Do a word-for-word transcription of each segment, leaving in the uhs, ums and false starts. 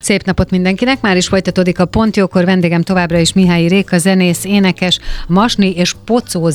Szép napot mindenkinek, már is folytatódik a Pontjókor, vendégem továbbra is Mihály Réka, zenész, énekes, a Masni és Pocó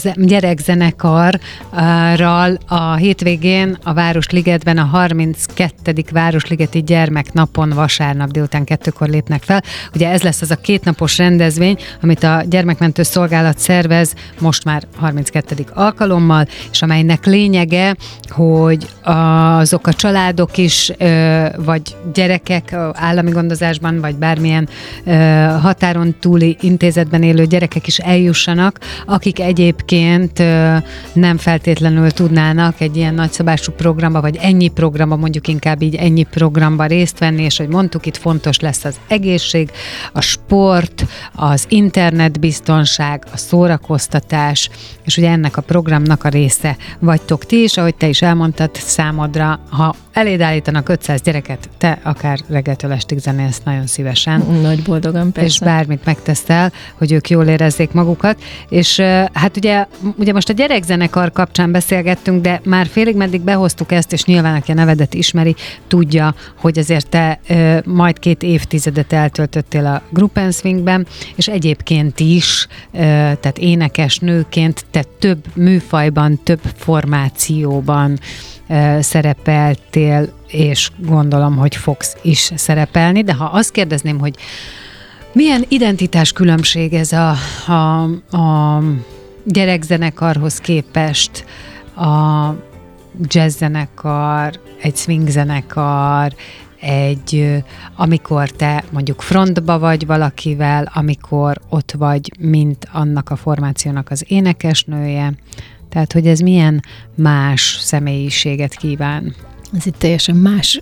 gyerekzenekarral a hétvégén a Városligetben a harminckettedik Városligeti Gyermeknapon vasárnap délután kettőkor lépnek fel. Ugye ez lesz az a kétnapos rendezvény, amit a Gyermekmentő Szolgálat szervez most már harminckettedik alkalommal, és amelynek lényege, hogy azok a családok is, vagy gyerekek állami gondozásban, vagy bármilyen határon túli intézetben élő gyerekek is eljussanak, akik egyébként nem feltétlenül tudnának egy ilyen nagyszabású programba, vagy ennyi programba, mondjuk inkább így ennyi programba részt venni, és hogy mondtuk, itt fontos lesz az egészség, a sport, az internetbiztonság, a szórakoztatás, és ugye ennek a programnak a része vagytok ti is, ahogy te is elmondtad, számodra, ha eléd állítanak ötszáz gyereket, te akár reggeltől estig zenélsz nagyon szívesen. Nagy boldogan, persze. És bármit megteszel, hogy ők jól érezzék magukat. És hát ugye, ugye most a gyerekzenekar kapcsán beszélgettünk, de már félig meddig behoztuk ezt, és nyilván, aki a nevedet ismeri, tudja, hogy azért te majd két évtizedet eltöltöttél a Gruppen Swingben, és egyébként is, tehát énekes nőként te több műfajban, több formációban szerepeltél, és gondolom, hogy fogsz is szerepelni, de ha azt kérdezném, hogy milyen identitás különbség ez a, a, a gyerekzenekarhoz képest, a jazzzenekar, egy swingzenekar, egy, amikor te mondjuk frontba vagy valakivel, amikor ott vagy, mint annak a formációnak az énekesnője, tehát, hogy ez milyen más személyiséget kíván? Ez itt teljesen más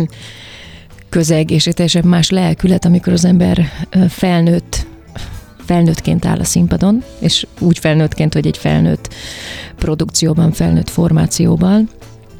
közeg, és egy teljesen más lelkület, amikor az ember felnőtt, felnőttként áll a színpadon, és úgy felnőttként, hogy egy felnőtt produkcióban, felnőtt formációban.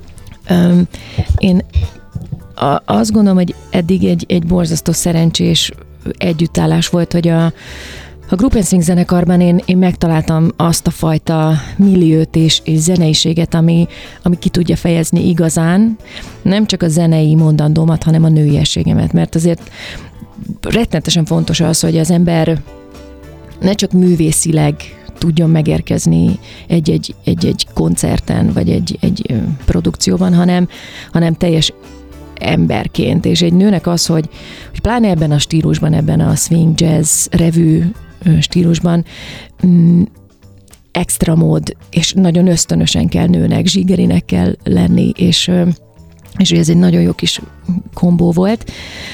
Én azt gondolom, hogy eddig egy, egy borzasztó szerencsés együttállás volt, hogy a A Gruppen Swing zenekarban én, én megtaláltam azt a fajta milliót és, és zeneiséget, ami, ami ki tudja fejezni igazán, nem csak a zenei mondandómat, hanem a nőiességemet, mert azért rettenetesen fontos az, hogy az ember ne csak művészileg tudjon megérkezni egy-egy, egy-egy koncerten, vagy egy, egy produkcióban, hanem, hanem teljes emberként, és egy nőnek az, hogy, hogy pláne ebben a stílusban, ebben a swing, jazz, revű stílusban mm, extra mód, és nagyon ösztönösen kell nőnek, zsigerinek kell lenni, és, és ez egy nagyon jó kis kombó volt.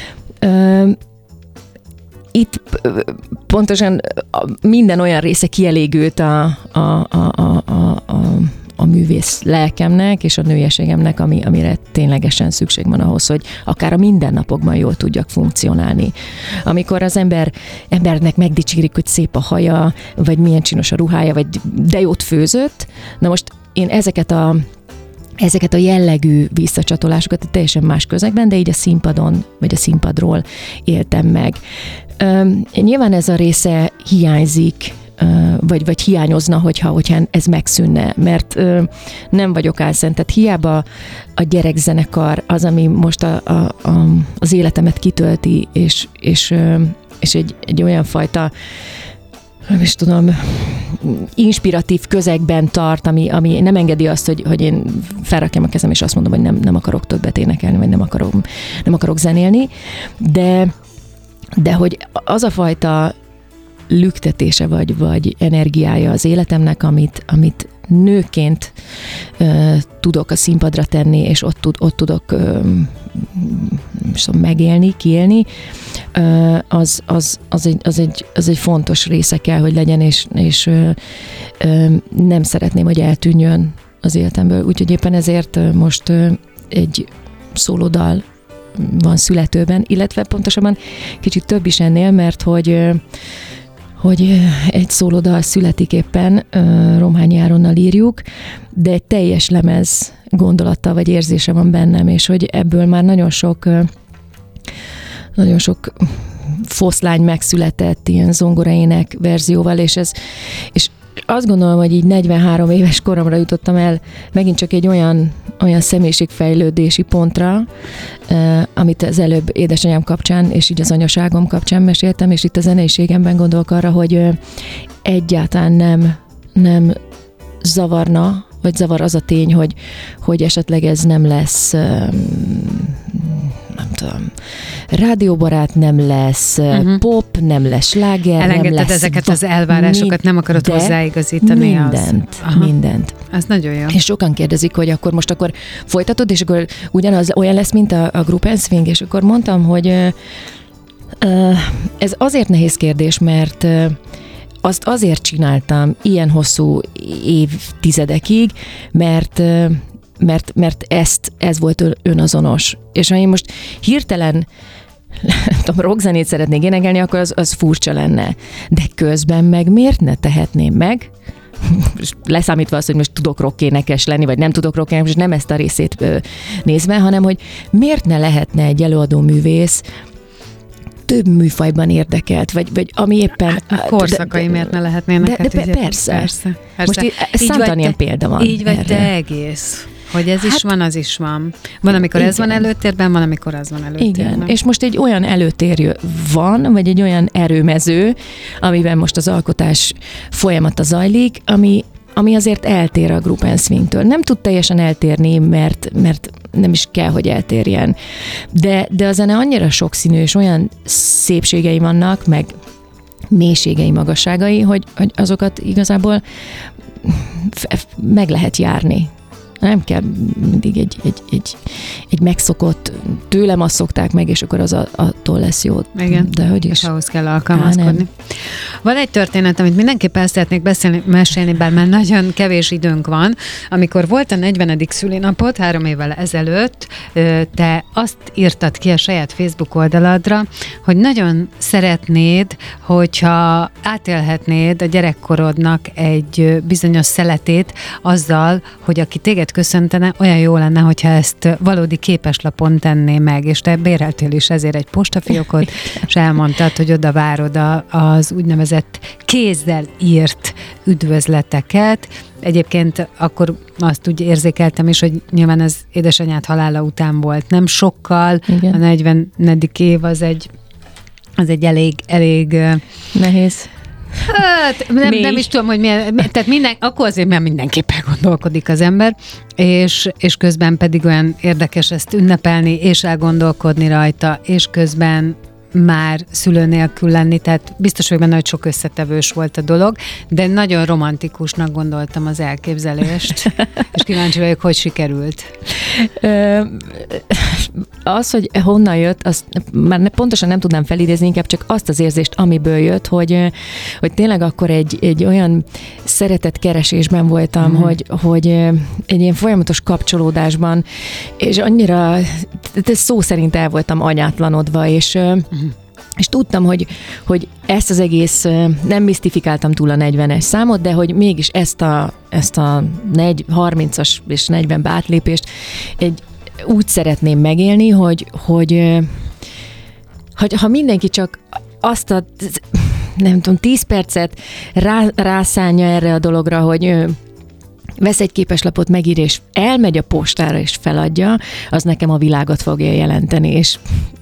Itt pontosan minden olyan része kielégült a, a, a, a, a, a a művész lelkemnek és a nőiességemnek, ami, amire ténylegesen szükség van ahhoz, hogy akár a mindennapokban jól tudjak funkcionálni. Amikor az ember, embernek megdicsérik, hogy szép a haja, vagy milyen csinos a ruhája, vagy de jót főzött, na most én ezeket a ezeket a jellegű visszacsatolásokat teljesen más közegben, de így a színpadon, vagy a színpadról éltem meg. Üm, nyilván ez a része hiányzik, vagy, vagy hiányozna, hogyha, hogyha ez megszűnne, mert ö, nem vagyok álszent, tehát hiába a gyerekzenekar az, ami most a, a, a, az életemet kitölti, és, és, ö, és egy, egy olyan fajta, nem is tudom, inspiratív közegben tart, ami, ami nem engedi azt, hogy, hogy én felrakjam a kezem, és azt mondom, hogy nem, nem akarok többet énekelni, vagy nem akarok, nem akarok zenélni, de, de hogy az a fajta lüktetése vagy, vagy energiája az életemnek, amit, amit nőként uh, tudok a színpadra tenni, és ott, tud, ott tudok uh, szóval megélni, kiélni, uh, az, az, az, egy, az, egy, az egy fontos része kell, hogy legyen, és, és uh, uh, nem szeretném, hogy eltűnjön az életemből. Úgyhogy éppen ezért uh, most uh, egy szólódal van születőben, illetve pontosabban kicsit több is ennél, mert hogy uh, hogy egy szólódal születik éppen, Romhányi Áronnal írjuk, de egy teljes lemez gondolata vagy érzése van bennem, és hogy ebből már nagyon sok nagyon sok foszlány megszületett ilyen zongoraének verzióval, és ez és azt gondolom, hogy így negyvenhárom éves koromra jutottam el megint csak egy olyan, olyan személyiségfejlődési pontra, eh, amit az előbb édesanyám kapcsán, és így az anyaságom kapcsán meséltem, és itt a zeneiségemben gondolok arra, hogy eh, egyáltalán nem, nem zavarna, vagy zavar az a tény, hogy, hogy esetleg ez nem lesz, nem tudom, rádióbarát nem lesz, uh-huh. pop, nem lesz sláger, elengedted nem lesz... ezeket az elvárásokat, nem akarod hozzáigazítani. Mindent, az. mindent. Ez nagyon jó. És sokan kérdezik, hogy akkor most akkor folytatod, és akkor ugyanaz olyan lesz, mint a, a Group and Swing, és akkor mondtam, hogy uh, uh, ez azért nehéz kérdés, mert uh, azt azért csináltam ilyen hosszú évtizedekig, mert, mert, mert ezt, ez volt önazonos. És ha én most hirtelen nem tudom, rockzenét szeretnék énekelni, akkor az, az furcsa lenne. De közben meg miért ne tehetném meg? Leszámítva azt, hogy most tudok rockénekes lenni, vagy nem tudok rockénekes, és nem ezt a részét nézve, hanem hogy miért ne lehetne egy előadó művész több műfajban érdekelt, vagy, vagy ami éppen... A korszakai miért ne lehetnének? De, de hát, persze. persze. Most így, számtalan ilyen példa van. Így vagy erre. te egész. Hogy ez hát, is van, az is van. Van, amikor igen. ez van előtérben, van, amikor az van előtérben. Igen, és most egy olyan előtér van, vagy egy olyan erőmező, amiben most az alkotás folyamata zajlik, ami, ami azért eltér a Group and Swingtől. Nem tud teljesen eltérni, mert, mert nem is kell, hogy eltérjen. De, de a zene annyira sokszínű, és olyan szépségei vannak, meg mélységei, magasságai, hogy, hogy azokat igazából meg lehet járni. Nem kell mindig egy, egy, egy, egy megszokott, tőlem azt szokták meg, és akkor az a, attól lesz jó. Igen, de hogy is? És ahhoz kell alkalmazkodni. Á, van egy történet, amit mindenképp el szeretnék beszélni, mesélni, bár már nagyon kevés időnk van. Amikor volt a negyvenedik szülinapod, három évvel ezelőtt, te azt írtad ki a saját Facebook oldaladra, hogy nagyon szeretnéd, hogyha átélhetnéd a gyerekkorodnak egy bizonyos szeletét azzal, hogy aki téged köszöntene, olyan jó lenne, hogyha ezt valódi képeslapon tenné meg, és te béreltél is ezért egy postafiókot, és elmondtad, hogy oda várod az úgynevezett kézzel írt üdvözleteket. Egyébként akkor azt úgy érzékeltem is, hogy nyilván ez édesanyád halála után volt. Nem sokkal, igen. A negyvenedik év az egy, az egy elég, elég nehéz. Hát, nem, nem is tudom, hogy milyen, tehát minden, akkor azért már mindenképpen gondolkodik az ember, és, és közben pedig olyan érdekes ezt ünnepelni, és elgondolkodni rajta, és közben már szülő nélkül lenni, tehát biztos, hogy benne, hogy sok összetevős volt a dolog, de nagyon romantikusnak gondoltam az elképzelést, és kíváncsi vagyok, hogy sikerült. Az, hogy honnan jött, azt már pontosan nem tudnám felidézni, inkább csak azt az érzést, amiből jött, hogy, hogy tényleg akkor egy, egy olyan szeretetkeresésben voltam, mm. hogy, hogy egy ilyen folyamatos kapcsolódásban, és annyira szó szerint el voltam anyátlanodva, és mm. És tudtam, hogy, hogy ezt az egész, nem misztifikáltam túl a negyvenes számot, de hogy mégis ezt a, ezt a harmincas és negyvenbe átlépést egy, úgy szeretném megélni, hogy, hogy, hogy ha mindenki csak azt a, nem tudom, tíz percet rá, rászánja erre a dologra, hogy vesz egy képeslapot, megír, és elmegy a postára, és feladja, az nekem a világot fogja jelenteni, és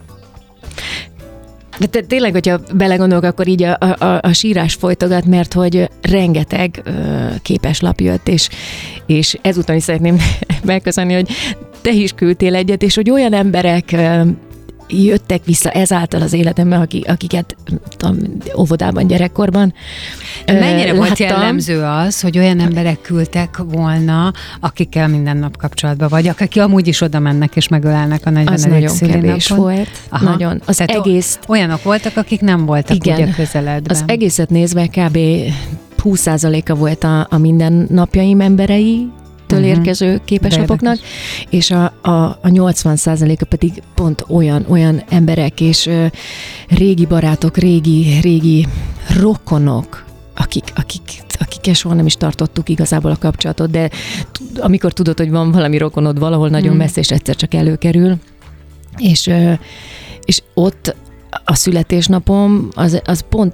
de te, tényleg, hogyha belegondolok, akkor így a, a, a sírás folytogat, mert hogy rengeteg ö, képeslap jött, és, és ezúton is szeretném megköszönni, hogy te is küldtél egyet, és hogy olyan emberek ö, jöttek vissza ezáltal az életemben, akik, akiket tudom, óvodában, gyerekkorban Mennyire láttam. volt jellemző az, hogy olyan emberek küldtek volna, akikkel minden nap kapcsolatban vagy, akik amúgy is oda mennek és megölelnek a negyvenedik Az nagyon kevés volt. Aha. Nagyon. Az Tehát egész... Olyanok voltak, akik nem voltak igen, ugye közeledben. Az egészet nézve kb. húsz százaléka volt a, a mindennapjaim emberei, től érkező képeslapoknak, és a, a, a nyolcvan százaléka pedig pont olyan, olyan emberek és ö, régi barátok, régi, régi rokonok, akik, akik, akikkel soha nem is tartottuk igazából a kapcsolatot, de t- amikor tudod, hogy van valami rokonod valahol nagyon mm. messze, és egyszer csak előkerül, és, ö, és ott a születésnapom az, az pont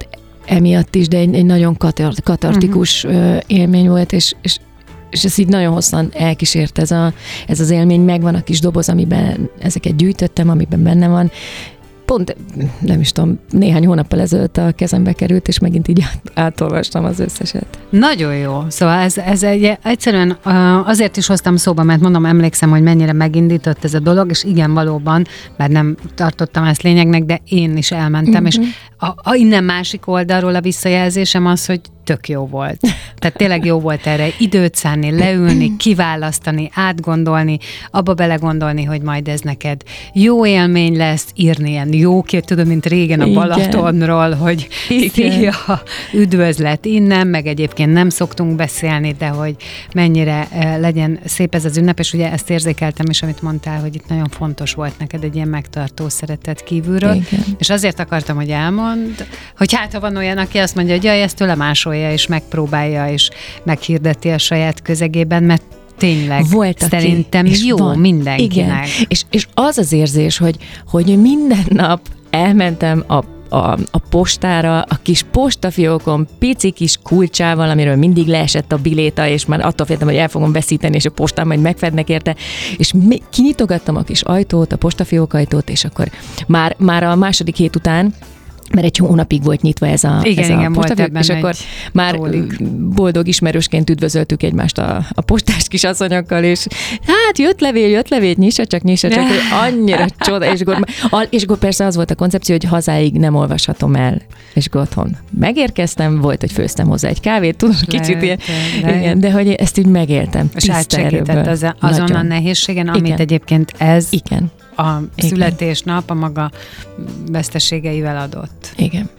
emiatt is, de egy, egy nagyon katar, katartikus uh-huh. élmény volt, és, és és ez így nagyon hosszan elkísért ez, a, ez az élmény, megvan a kis doboz, amiben ezeket gyűjtöttem, amiben benne van. Pont, nem is tudom, néhány hónappal ezelőtt a kezembe került, és megint így átolvastam az összeset. Nagyon jó. Szóval ez, ez egy, egyszerűen azért is hoztam szóba, mert mondom, emlékszem, hogy mennyire megindított ez a dolog, és igen, valóban, mert nem tartottam ezt lényegnek, de én is elmentem, uh-huh. és a, a innen másik oldalról a visszajelzésem az, hogy tök jó volt. Tehát tényleg jó volt erre időt szánni, leülni, kiválasztani, átgondolni, abba belegondolni, hogy majd ez neked jó élmény lesz, írni ilyen jó kép, tudom, mint régen a igen. Balatonról, hogy szia, üdvözlet innen, meg egyébként nem szoktunk beszélni, de hogy mennyire legyen szép ez az ünnep, és ugye ezt érzékeltem is, amit mondtál, hogy itt nagyon fontos volt neked egy ilyen megtartó szeretet kívülről, igen. és azért akartam, hogy elmond, hogy hát ha van olyan, aki azt mondja, hogy jaj, ezt tőle másolja, és megpróbálja, és meghirdeti a saját közegében, mert tényleg volt, szerintem aki, jó van, mindenkinek. Igen. És, és az az érzés, hogy, hogy minden nap elmentem a A, a postára, a kis postafiókon pici kis kulcsával, amiről mindig leesett a biléta, és már attól féltem, hogy el fogom veszíteni, és a postán majd megfednek érte, és mi, kinyitogattam a kis ajtót, a postafiók ajtót, és akkor már, már a második hét után, mert egy hónapig volt nyitva ez a, igen, ez igen, a postafiók, és akkor már tólik. boldog ismerősként üdvözöltük egymást a, a postás kisasszonyokkal, és hát jött levél, jött levél, nyissa csak, nyissa csak, hogy annyira csoda, és akkor, és akkor persze az volt a koncepció, hogy hazáig nem olvashatom el, és akkor otthon megérkeztem, volt, hogy főztem hozzá egy kávét, tudom, kicsit ilyen, igen, de hogy ezt így megéltem. És átsegített az, azon nagyon. A nehézségen, amit igen. egyébként ez igen. a születésnap a maga veszteségeivel adott. Igen.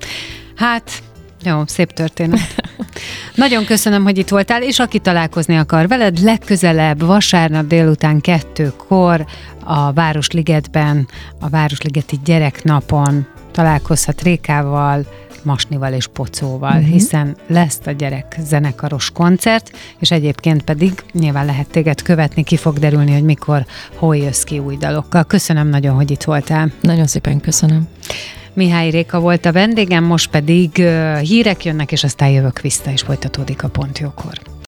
Hát, jó, szép történet. Nagyon köszönöm, hogy itt voltál, és aki találkozni akar veled, legközelebb vasárnap délután kettőkor a Városligetben, a Városligeti Gyereknapon találkozhat Rékával, Masnival és Pocóval, uh-huh. hiszen lesz a gyerek zenekaros koncert, és egyébként pedig nyilván lehet téged követni, ki fog derülni, hogy mikor, hol jössz ki új dalokkal. Köszönöm nagyon, hogy itt voltál. Nagyon szépen köszönöm. Mihály Réka volt a vendégem, most pedig uh, hírek jönnek, és aztán jövök vissza, és folytatódik a Pont Jókor.